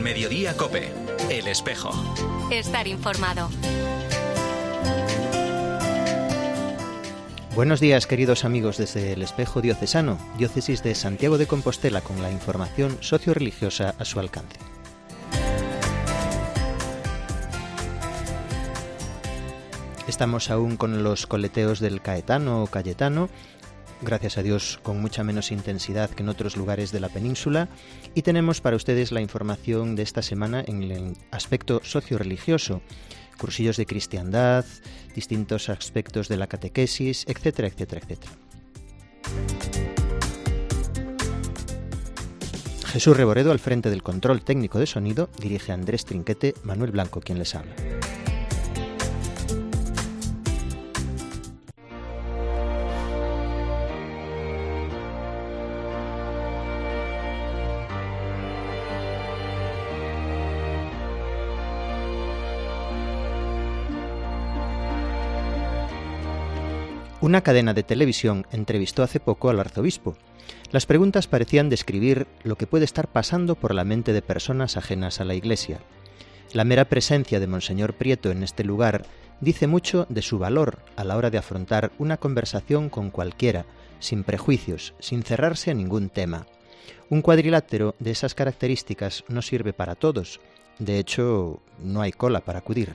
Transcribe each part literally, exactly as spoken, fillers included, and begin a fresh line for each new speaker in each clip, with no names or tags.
Mediodía COPE. El Espejo.
Estar informado.
Buenos días, queridos amigos, desde el Espejo Diocesano, diócesis de Santiago de Compostela, con la información socio-religiosa a su alcance. Estamos aún con los coleteos del Caetano o Cayetano, gracias a Dios con mucha menos intensidad que en otros lugares de la península, y tenemos para ustedes la información de esta semana en el aspecto socio-religioso, cursillos de cristiandad, distintos aspectos de la catequesis, etcétera, etcétera, etcétera. Jesús Reboredo al frente del control técnico de sonido, dirige a Andrés Trinquete, Manuel Blanco quien les habla. Una cadena de televisión entrevistó hace poco al arzobispo. Las preguntas parecían describir lo que puede estar pasando por la mente de personas ajenas a la Iglesia. La mera presencia de Monseñor Prieto en este lugar dice mucho de su valor a la hora de afrontar una conversación con cualquiera, sin prejuicios, sin cerrarse a ningún tema. Un cuadrilátero de esas características no sirve para todos. De hecho, no hay cola para acudir.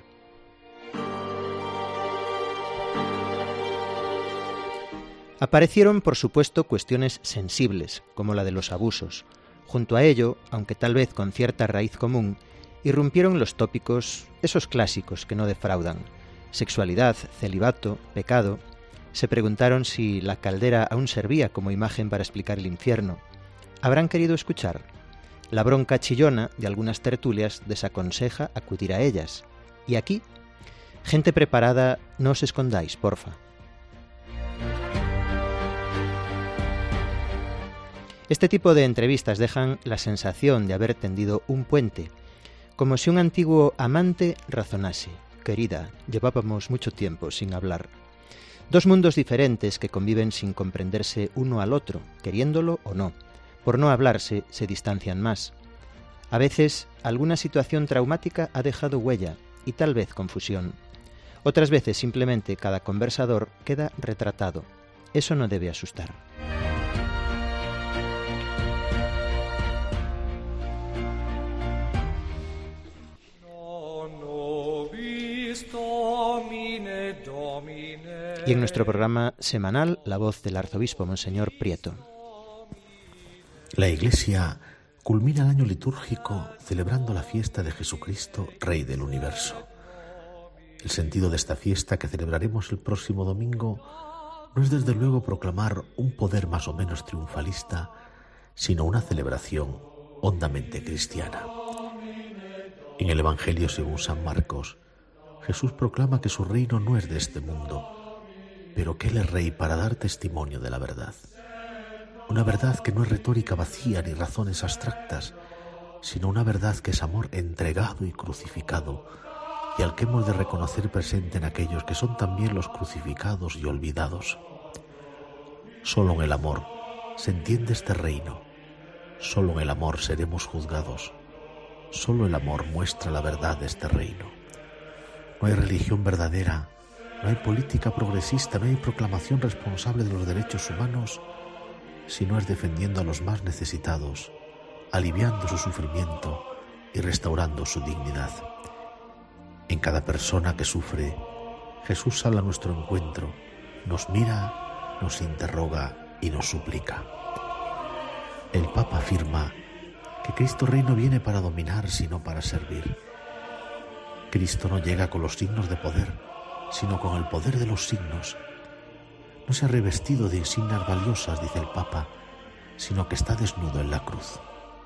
Aparecieron, por supuesto, cuestiones sensibles, como la de los abusos. Junto a ello, aunque tal vez con cierta raíz común, irrumpieron los tópicos, esos clásicos que no defraudan: sexualidad, celibato, pecado. Se preguntaron si la caldera aún servía como imagen para explicar el infierno. ¿Habrán querido escuchar? La bronca chillona de algunas tertulias desaconseja acudir a ellas. Y aquí, gente preparada, no os escondáis, porfa. Este tipo de entrevistas dejan la sensación de haber tendido un puente, como si un antiguo amante razonase: querida, llevábamos mucho tiempo sin hablar. Dos mundos diferentes que conviven sin comprenderse uno al otro, queriéndolo o no. Por no hablarse, se distancian más. A veces, alguna situación traumática ha dejado huella y tal vez confusión. Otras veces, simplemente, cada conversador queda retratado. Eso no debe asustar. Y en nuestro programa semanal, la voz del arzobispo Monseñor Prieto.
La Iglesia culmina el año litúrgico celebrando la fiesta de Jesucristo, Rey del Universo. El sentido de esta fiesta que celebraremos el próximo domingo no es desde luego proclamar un poder más o menos triunfalista, sino una celebración hondamente cristiana. En el Evangelio según San Marcos, Jesús proclama que su reino no es de este mundo, pero que Él es Rey para dar testimonio de la verdad. Una verdad que no es retórica vacía ni razones abstractas, sino una verdad que es amor entregado y crucificado, y al que hemos de reconocer presente en aquellos que son también los crucificados y olvidados. Solo en el amor se entiende este reino, solo en el amor seremos juzgados, solo el amor muestra la verdad de este reino. No hay religión verdadera, no hay política progresista, no hay proclamación responsable de los derechos humanos, si no es defendiendo a los más necesitados, aliviando su sufrimiento y restaurando su dignidad. En cada persona que sufre, Jesús sale a nuestro encuentro, nos mira, nos interroga y nos suplica. El Papa afirma que Cristo Rey no viene para dominar, sino para servir. Cristo no llega con los signos de poder, sino con el poder de los signos. No se ha revestido de insignias valiosas, dice el Papa, sino que está desnudo en la cruz.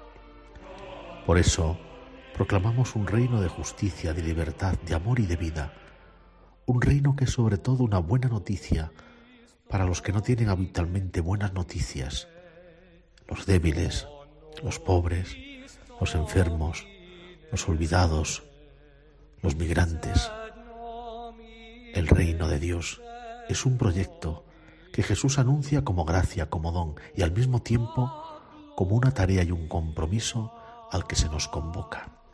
Por eso, proclamamos un reino de justicia, de libertad, de amor y de vida. Un reino que es sobre todo una buena noticia para los que no tienen habitualmente buenas noticias. Los débiles, los pobres, los enfermos, los olvidados, los migrantes. El reino de Dios es un proyecto que Jesús anuncia como gracia, como don, y al mismo tiempo como una tarea y un compromiso al que se nos convoca.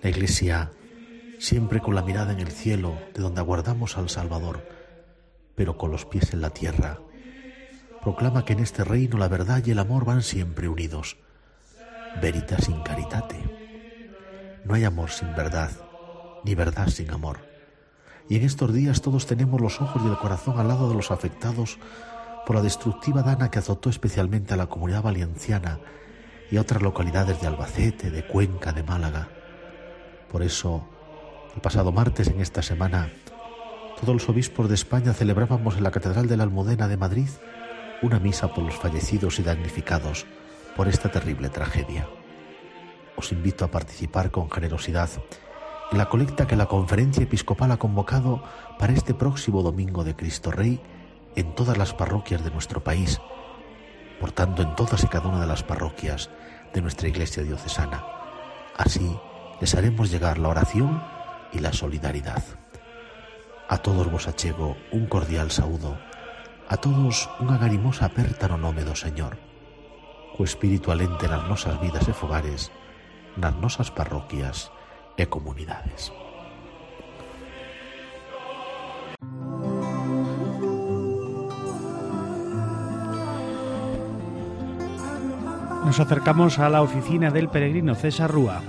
La Iglesia, siempre con la mirada en el cielo, de donde aguardamos al Salvador, pero con los pies en la tierra, proclama que en este reino la verdad y el amor van siempre unidos. Veritas in caritate. No hay amor sin verdad, ni verdad sin amor. Y en estos días todos tenemos los ojos y el corazón al lado de los afectados por la destructiva dana que azotó especialmente a la Comunidad Valenciana y a otras localidades de Albacete, de Cuenca, de Málaga. Por eso, el pasado martes en esta semana, todos los obispos de España celebrábamos en la Catedral de la Almudena de Madrid una misa por los fallecidos y damnificados por esta terrible tragedia. Os invito a participar con generosidad en la colecta que la Conferencia Episcopal ha convocado para este próximo Domingo de Cristo Rey en todas las parroquias de nuestro país, por tanto en todas y cada una de las parroquias de nuestra Iglesia diocesana. Así les haremos llegar la oración y la solidaridad. A todos vos achego un cordial saúdo, a todos unha garimosa aperta no nome do Señor, co espírito alente nas nosas vidas e fogares, nas nosas parroquias e comunidades.
Nos acercamos a la oficina del peregrino César Rúa.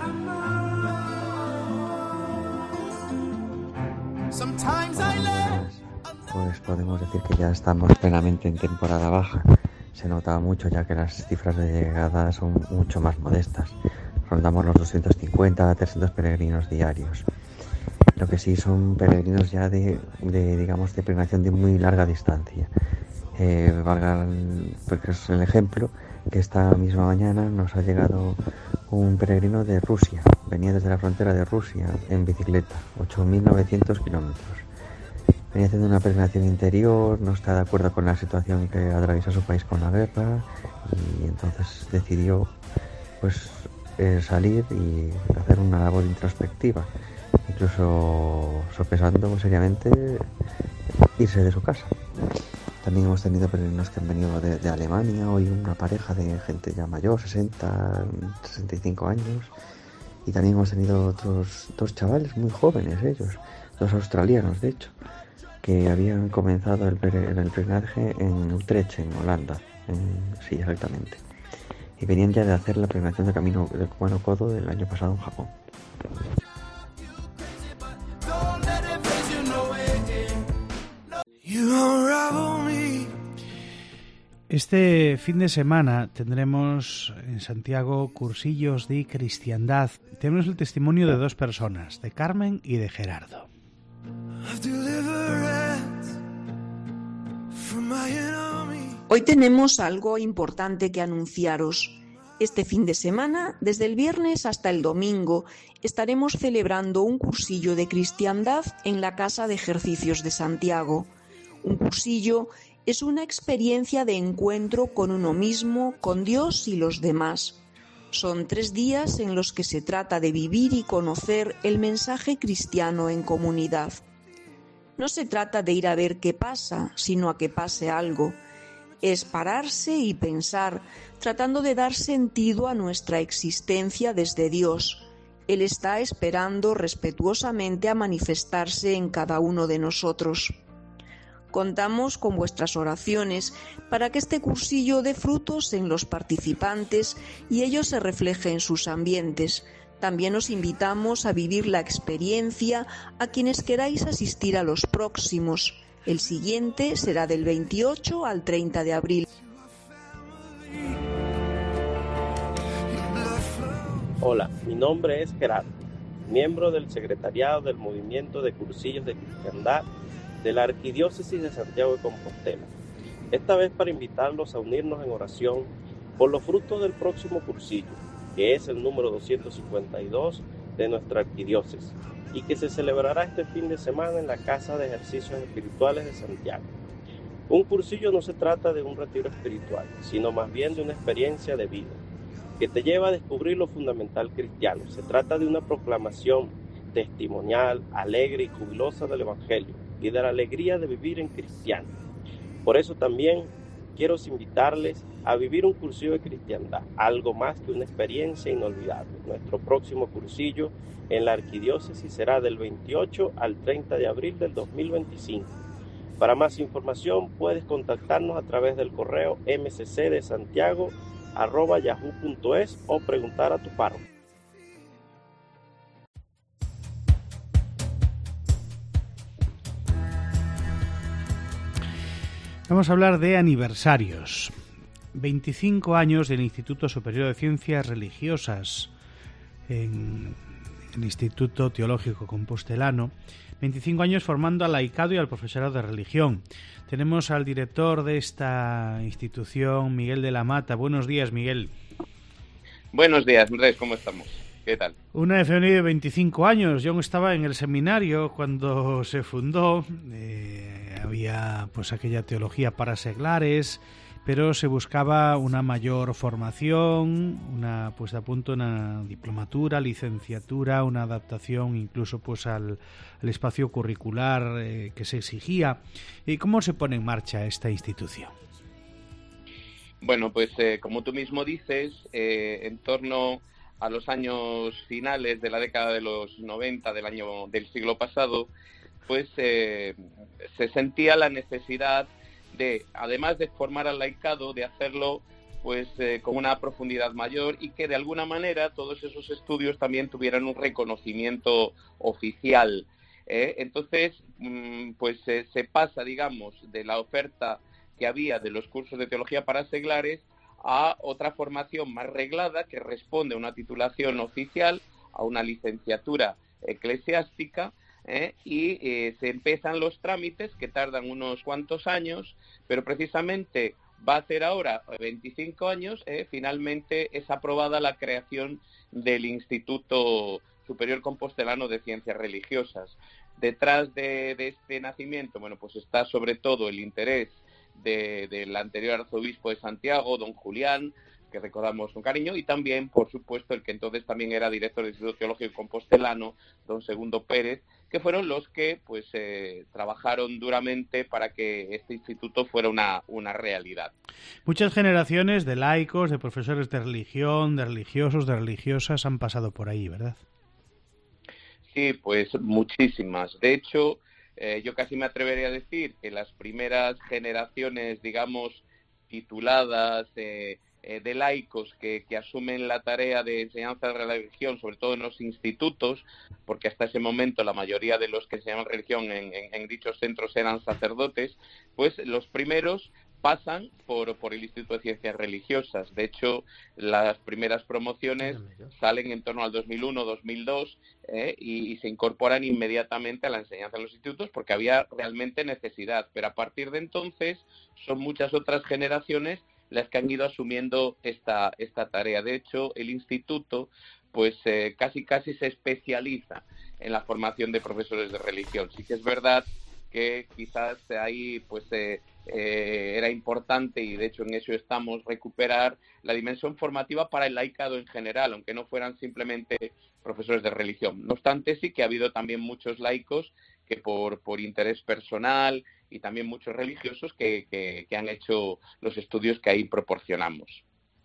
Pues podemos decir que ya estamos plenamente en temporada baja. Se nota mucho ya que las cifras de llegada son mucho más modestas. Rondamos los doscientos cincuenta a trescientos peregrinos diarios. Lo que sí son peregrinos ya de, de digamos, de peregrinación de muy larga distancia. Eh, valga el, porque es el ejemplo que esta misma mañana nos ha llegado un peregrino de Rusia. Venía desde la frontera de Rusia en bicicleta, ocho mil novecientos kilómetros. Venía haciendo una peregrinación interior, no está de acuerdo con la situación que atraviesa su país con la guerra y entonces decidió pues eh, salir y hacer una labor introspectiva, incluso sopesando seriamente irse de su casa. También hemos tenido peregrinos que han venido de, de Alemania, hoy una pareja de gente ya mayor, sesenta, sesenta y cinco años, y también hemos tenido otros dos chavales muy jóvenes ellos, dos australianos de hecho, que habían comenzado el, el peregrinaje en Utrecht, en Holanda, en, sí, exactamente. Y venían ya de hacer la peregrinación del camino del Cubano Kodo del año pasado en Japón.
Este fin de semana tendremos en Santiago cursillos de cristiandad. Tenemos el testimonio de dos personas, de Carmen y de Gerardo.
Hoy tenemos algo importante que anunciaros. Este fin de semana, desde el viernes hasta el domingo, estaremos celebrando un cursillo de cristiandad en la Casa de Ejercicios de Santiago. Un cursillo es una experiencia de encuentro con uno mismo, con Dios y los demás. Son tres días en los que se trata de vivir y conocer el mensaje cristiano en comunidad. No se trata de ir a ver qué pasa, sino a que pase algo. Es pararse y pensar, tratando de dar sentido a nuestra existencia desde Dios. Él está esperando respetuosamente a manifestarse en cada uno de nosotros. Contamos con vuestras oraciones para que este cursillo dé frutos en los participantes y ello se refleje en sus ambientes. También os invitamos a vivir la experiencia a quienes queráis asistir a los próximos. El siguiente será del veintiocho al treinta de abril.
Hola, mi nombre es Gerardo, miembro del secretariado del Movimiento de Cursillos de Cristiandad de la Arquidiócesis de Santiago de Compostela. Esta vez para invitarlos a unirnos en oración por los frutos del próximo cursillo, que es el número doscientos cincuenta y dos de nuestra arquidiócesis y que se celebrará este fin de semana en la Casa de Ejercicios Espirituales de Santiago. Un cursillo no se trata de un retiro espiritual, sino más bien de una experiencia de vida que te lleva a descubrir lo fundamental cristiano. Se trata de una proclamación testimonial, alegre y jubilosa del Evangelio y de la alegría de vivir en cristiano. Por eso también quiero invitarles a vivir un cursillo de cristiandad, algo más que una experiencia inolvidable. Nuestro próximo cursillo en la arquidiócesis será del veintiocho al treinta de abril del dos mil veinticinco. Para más información puedes contactarnos a través del correo m c c de santiago arroba yahoo punto es o preguntar a tu párroco.
Vamos a hablar de aniversarios. veinticinco años del Instituto Superior de Ciencias Religiosas en el Instituto Teológico Compostelano. veinticinco años formando al laicado y al profesorado de religión. Tenemos al director de esta institución, Miguel de la Mata. Buenos días, Miguel.
Buenos días, Andrés, ¿cómo estamos? ¿Qué tal?
Una efeméride de veinticinco años. Yo aún estaba en el seminario cuando se fundó. Eh, había pues aquella teología para seglares, pero se buscaba una mayor formación, una puesta a punto, una diplomatura, licenciatura, una adaptación incluso pues al, al espacio curricular eh, que se exigía. ¿Y cómo se pone en marcha esta institución?
Bueno, pues eh, como tú mismo dices, eh, en torno a los años finales de la década de los noventa del año del siglo pasado, pues eh, se sentía la necesidad de, además de formar al laicado, de hacerlo pues eh, con una profundidad mayor y que de alguna manera todos esos estudios también tuvieran un reconocimiento oficial. ¿eh? Entonces, mmm, pues eh, se pasa, digamos, de la oferta que había de los cursos de teología para seglares a otra formación más reglada que responde a una titulación oficial, a una licenciatura eclesiástica, ¿eh? y eh, se empiezan los trámites que tardan unos cuantos años, pero precisamente va a hacer ahora veinticinco años, ¿eh? finalmente es aprobada la creación del Instituto Superior Compostelano de Ciencias Religiosas. Detrás de, de este nacimiento, bueno, pues está sobre todo el interés de, del anterior arzobispo de Santiago, don Julián, que recordamos con cariño, y también, por supuesto, el que entonces también era director del Instituto Teológico Compostelano, don Segundo Pérez, que fueron los que pues eh, trabajaron duramente para que este instituto fuera una, una realidad.
Muchas generaciones de laicos, de profesores de religión, de religiosos, de religiosas han pasado por ahí, ¿verdad?
Sí, pues muchísimas. De hecho, eh, yo casi me atrevería a decir que las primeras generaciones, digamos, tituladas eh, eh, de laicos que, que asumen la tarea de enseñanza de la religión, sobre todo en los institutos, porque hasta ese momento la mayoría de los que enseñaban religión en, en, en dichos centros eran sacerdotes, pues los primeros pasan por, por el Instituto de Ciencias Religiosas. De hecho, las primeras promociones salen en torno al dos mil uno, dos mil dos eh, y, y se incorporan inmediatamente a la enseñanza en los institutos porque había realmente necesidad. Pero a partir de entonces son muchas otras generaciones las que han ido asumiendo esta, esta tarea. De hecho, el instituto pues eh, casi casi se especializa en la formación de profesores de religión. Sí que es verdad que quizás ahí pues eh, eh, era importante, y de hecho en eso estamos, recuperar la dimensión formativa para el laicado en general, aunque no fueran simplemente profesores de religión. No obstante, sí que ha habido también muchos laicos que por, por interés personal y también muchos religiosos que, que, que han hecho los estudios que ahí proporcionamos.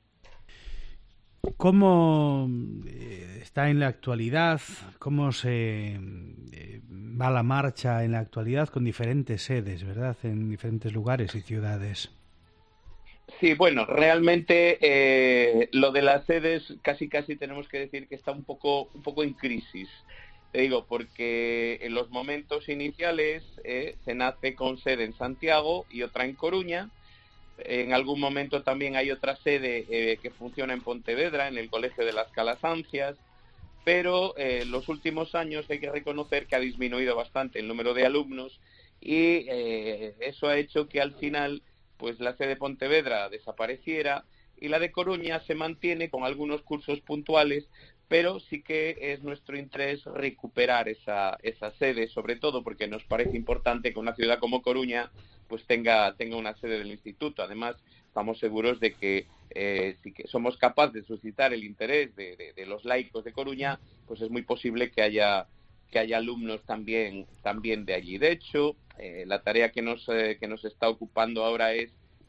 ¿Cómo está en la actualidad? ¿Cómo se va la marcha en la actualidad con diferentes sedes, verdad? En diferentes lugares y ciudades.
Sí, bueno, realmente eh, lo de las sedes casi casi tenemos que decir que está un poco un poco en crisis. Te digo, porque en los momentos iniciales eh, se nace con sede en Santiago y otra en Coruña. En algún momento también hay otra sede eh, que funciona en Pontevedra, en el Colegio de las Calasancias, pero en eh, los últimos años hay que reconocer que ha disminuido bastante el número de alumnos y eh, eso ha hecho que al final pues la sede de Pontevedra desapareciera y la de Coruña se mantiene con algunos cursos puntuales, pero sí que es nuestro interés recuperar esa, esa sede, sobre todo porque nos parece importante que una ciudad como Coruña pues tenga, tenga una sede del instituto. Además, estamos seguros de que eh, si que somos capaces de suscitar el interés de, de, de los laicos de Coruña, pues es muy posible que haya que haya alumnos también también de allí. De hecho, eh, la tarea que nos eh, que nos está ocupando ahora es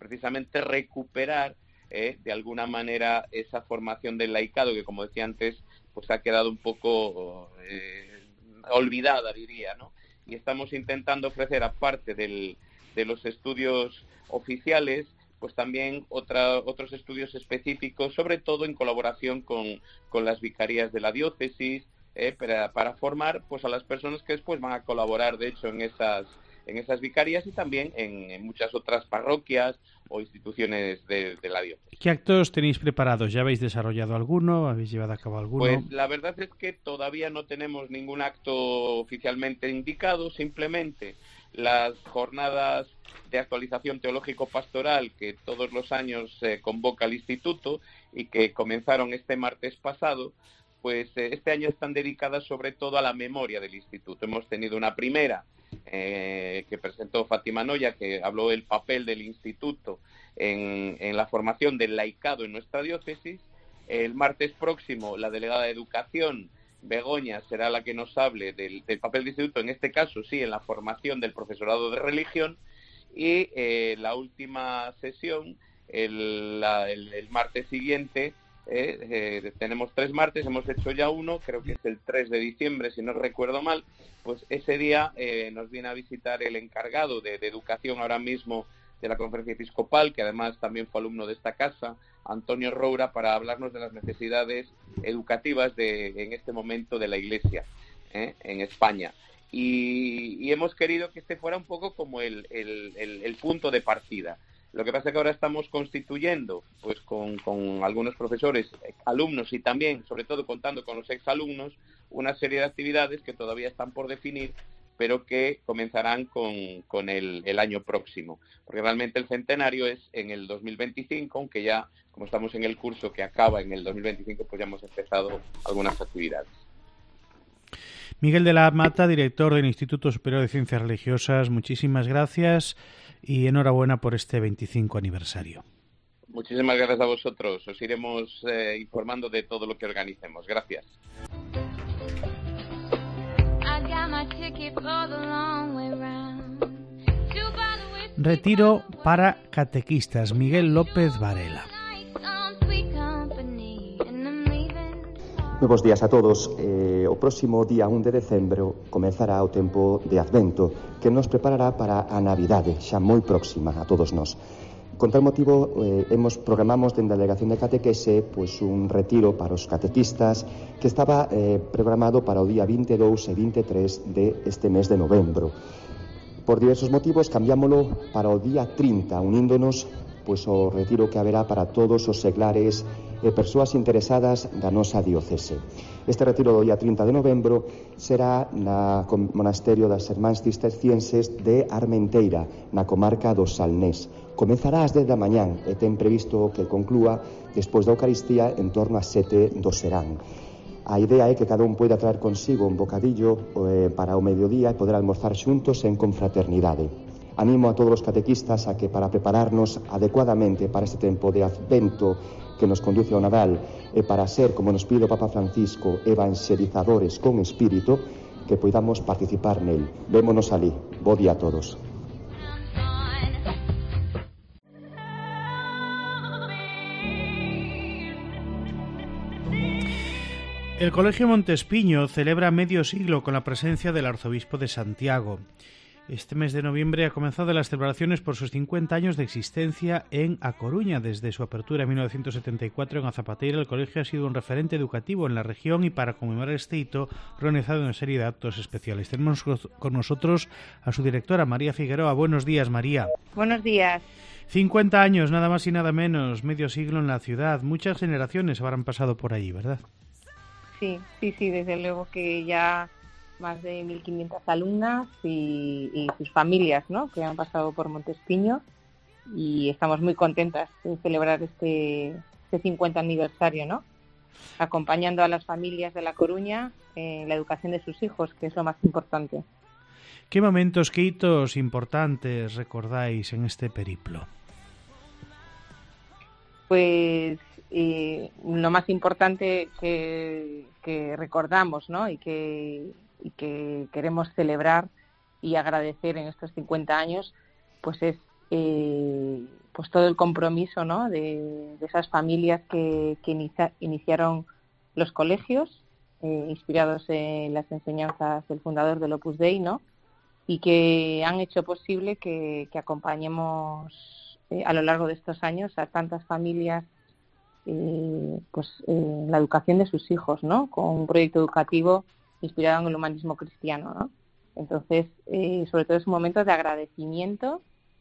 precisamente recuperar eh, de alguna manera esa formación del laicado que, como decía antes, pues ha quedado un poco eh, olvidada, diría, ¿no? Y estamos intentando ofrecer, aparte del, de los estudios oficiales, pues también otra, otros estudios específicos, sobre todo en colaboración con, con las vicarías de la diócesis, eh, para, para formar pues a las personas que después van a colaborar, de hecho, en esas en esas vicarías y también en, en muchas otras parroquias o instituciones de, de la diócesis.
¿Qué actos tenéis preparados? ¿Ya habéis desarrollado alguno? ¿Habéis llevado a cabo alguno?
Pues la verdad es que todavía no tenemos ningún acto oficialmente indicado, simplemente las jornadas de actualización teológico-pastoral que todos los años eh, convoca el Instituto y que comenzaron este martes pasado, pues eh, este año están dedicadas sobre todo a la memoria del Instituto. Hemos tenido una primera eh, que presentó Fátima Noya, que habló del papel del Instituto en, en la formación del laicado en nuestra diócesis. El martes próximo, la delegada de Educación, Begoña, será la que nos hable del, del papel del Instituto, en este caso sí, en la formación del profesorado de religión. Y eh, la última sesión, el, la, el, el martes siguiente, eh, eh, tenemos tres martes, hemos hecho ya uno, creo que es el tres de diciembre, si no recuerdo mal, pues ese día eh, nos viene a visitar el encargado de, de educación ahora mismo de la Conferencia Episcopal, que además también fue alumno de esta casa, Antonio Roura, para hablarnos de las necesidades educativas de, en este momento de la Iglesia eh, en España. Y, y hemos querido que este fuera un poco como el, el, el, el punto de partida. Lo que pasa es que ahora estamos constituyendo, pues con, con algunos profesores, alumnos y también, sobre todo contando con los exalumnos, una serie de actividades que todavía están por definir, pero que comenzarán con, con el, el año próximo. Porque realmente el centenario es en el dos mil veinticinco, aunque ya, como estamos en el curso que acaba en el dos mil veinticinco, pues ya hemos empezado algunas actividades.
Miguel de la Mata, director del Instituto Superior de Ciencias Religiosas, muchísimas gracias y enhorabuena por este veinticinco aniversario.
Muchísimas gracias a vosotros. Os iremos eh, informando de todo lo que organicemos. Gracias.
Retiro para catequistas. Miguel López Varela.
Moi bons días a todos. Eh, o próximo día un de decembro comezará o tempo de Advento, que nos preparará para a Navidade, xa moi próxima a todos nós. Con tal motivo, eh, hemos programamos dende a Delegación de Catequese pois, un retiro para os catequistas que estaba eh, programado para o día vinte e dous e vinte e tres de este mes de novembro. Por diversos motivos, cambiámolo para o día trinta, uníndonos pois, o retiro que haberá para todos os seglares e persoas interesadas da nosa diocese. Este retiro do día trinta de novembro será na monasterio das Irmáns Cistercienses de Armenteira, na comarca do Salnés. Comezará ás dez da mañán e ten previsto que conclúa despois da Eucaristía en torno ás sete do serán. A idea é que cada un poida traer consigo un bocadillo eh, para o mediodía e poder almorzar xuntos en confraternidade. Animo a todos os catequistas a que, para prepararnos adecuadamente para este tempo de Advento que nos conduce ao Nadal e para ser, como nos pide o Papa Francisco, evangelizadores con espírito, que poidamos participar nel. Vémonos alí. Bo día a todos.
El Colegio Montespiño celebra medio siglo con la presencia del arzobispo de Santiago. Este mes de noviembre ha comenzado las celebraciones por sus cincuenta años de existencia en A Coruña. Desde su apertura en mil novecientos setenta y cuatro en Azapateira, el colegio ha sido un referente educativo en la región y para conmemorar este hito ha organizado una serie de actos especiales. Tenemos con nosotros a su directora, María Figueroa. Buenos días, María.
Buenos días.
cincuenta años, nada más y nada menos, medio siglo en la ciudad. Muchas generaciones habrán pasado por allí, ¿verdad?
Sí, sí, sí, desde luego que ya más de mil quinientas alumnas y, y sus familias, ¿no?, que han pasado por Montespiño, y estamos muy contentas de celebrar este, este cincuenta aniversario, ¿no?, acompañando a las familias de La Coruña en la educación de sus hijos, que es lo más importante.
¿Qué momentos, qué hitos importantes recordáis en este periplo?
Pues eh, lo más importante que, que recordamos, ¿no?, y que y que queremos celebrar y agradecer en estos cincuenta años, pues es eh, pues todo el compromiso, ¿no? de, de esas familias que, que inicia, iniciaron los colegios, eh, inspirados en las enseñanzas del fundador del Opus Dei, ¿no? Y que han hecho posible que, que acompañemos eh, a lo largo de estos años a tantas familias eh, pues en la educación de sus hijos, ¿no? Con un proyecto educativo inspirado en el humanismo cristiano, ¿no? Entonces, eh, sobre todo es un momento de agradecimiento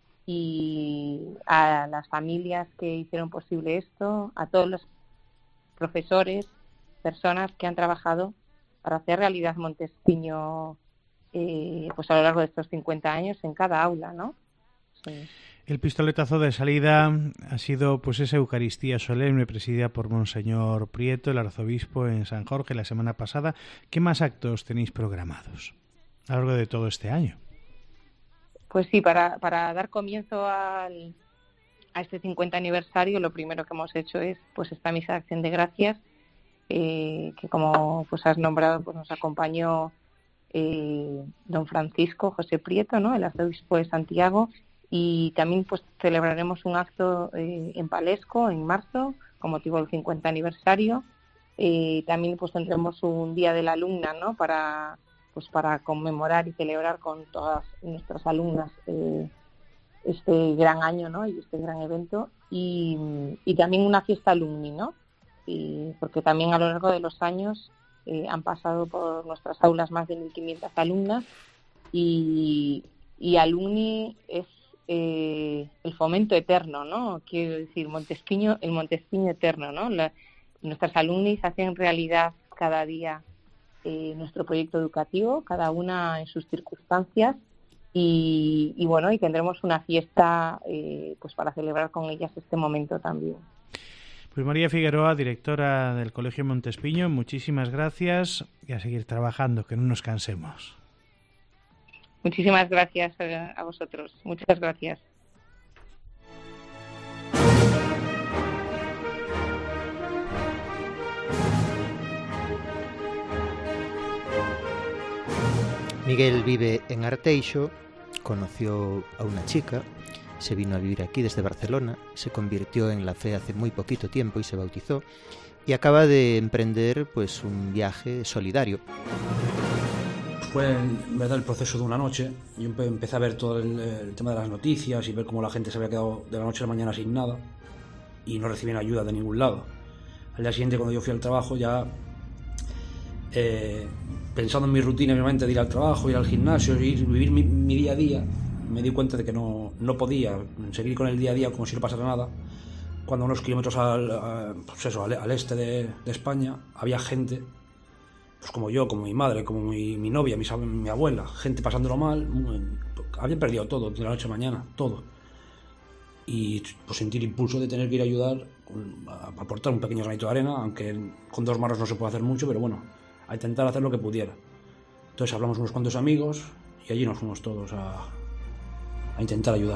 y a las familias que hicieron posible esto, a todos los profesores, personas que han trabajado para hacer realidad Montesquiño Eh, pues a lo largo de estos cincuenta años en cada aula, ¿no? Sí.
El pistoletazo de salida ha sido pues esa Eucaristía solemne presidida por Monseñor Prieto, el arzobispo, en San Jorge la semana pasada. ¿Qué más actos tenéis programados a lo largo de todo este año?
Pues sí, para, para dar comienzo al, a este cincuenta aniversario, lo primero que hemos hecho es pues esta misa de acción de gracias, eh, que como pues has nombrado, pues nos acompañó Eh, don Francisco José Prieto, ¿no? El arzobispo de Santiago, y también pues celebraremos un acto eh, en Palesco en marzo con motivo del cincuenta aniversario. Eh, también pues tendremos un día de la alumna, ¿no? Para pues para conmemorar y celebrar con todas nuestras alumnas eh, este gran año, ¿no? Y este gran evento, y, y también una fiesta alumni, ¿no? Y porque también a lo largo de los años Eh, han pasado por nuestras aulas más de mil quinientas alumnas, y, y alumni es eh, el fomento eterno, ¿no? Quiero decir, Montesquiño, el Montesquiño eterno, ¿no? La, nuestras alumnis hacen realidad cada día eh, nuestro proyecto educativo, cada una en sus circunstancias, y, y bueno, y tendremos una fiesta eh, pues para celebrar con ellas este momento también.
Pues María Figueroa, directora del Colegio Montespiño, muchísimas gracias y a seguir trabajando, que no nos cansemos.
Muchísimas gracias a, a vosotros. Muchas gracias.
Miguel vive en Arteixo, conoció a una chica, se vino a vivir aquí desde Barcelona, se convirtió en la fe hace muy poquito tiempo y se bautizó, y acaba de emprender pues un viaje solidario.
Fue en verdad el proceso de una noche. Yo empecé a ver todo el, el tema de las noticias y ver cómo la gente se había quedado de la noche a la mañana sin nada y no recibían ayuda de ningún lado. Al día siguiente, cuando yo fui al trabajo, ya eh, pensando en mi rutina, mi mente de ir al trabajo, ir al gimnasio, ir, vivir mi, mi día a día, me di cuenta de que no, no podía seguir con el día a día como si no pasara nada, cuando a unos kilómetros al, a, pues eso, al, al este de, de España había gente, pues como yo, como mi madre, como mi, mi novia, mi, mi abuela, gente pasándolo mal, habían perdido todo de la noche a mañana, todo. Y pues sentí el impulso de tener que ir a ayudar, a aportar un pequeño granito de arena, aunque con dos manos no se puede hacer mucho, pero bueno, a intentar hacer lo que pudiera. Entonces hablamos unos cuantos amigos y allí nos fuimos todos a, a intentar ayudar.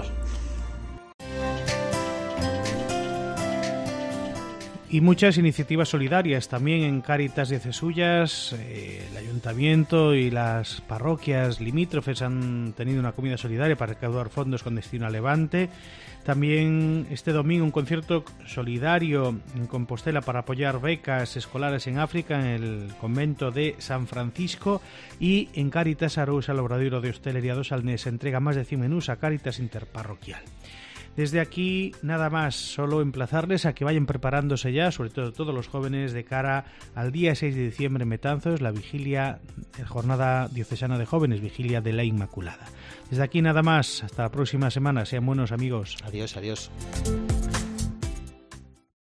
Y muchas iniciativas solidarias también en Cáritas Diocesuyas. Eh, el ayuntamiento y las parroquias limítrofes han tenido una comida solidaria para recaudar fondos con destino a Levante. También este domingo un concierto solidario en Compostela para apoyar becas escolares en África en el convento de San Francisco. Y en Cáritas Arousa, el Obradoiro de Hostelería dos Salnés se entrega más de cien menús a Cáritas Interparroquial. Desde aquí, nada más, solo emplazarles a que vayan preparándose ya, sobre todo todos los jóvenes, de cara al día seis de diciembre en Betanzos, la vigilia, la Jornada Diocesana de Jóvenes, Vigilia de la Inmaculada. Desde aquí, nada más, hasta la próxima semana, sean buenos amigos.
Adiós, adiós.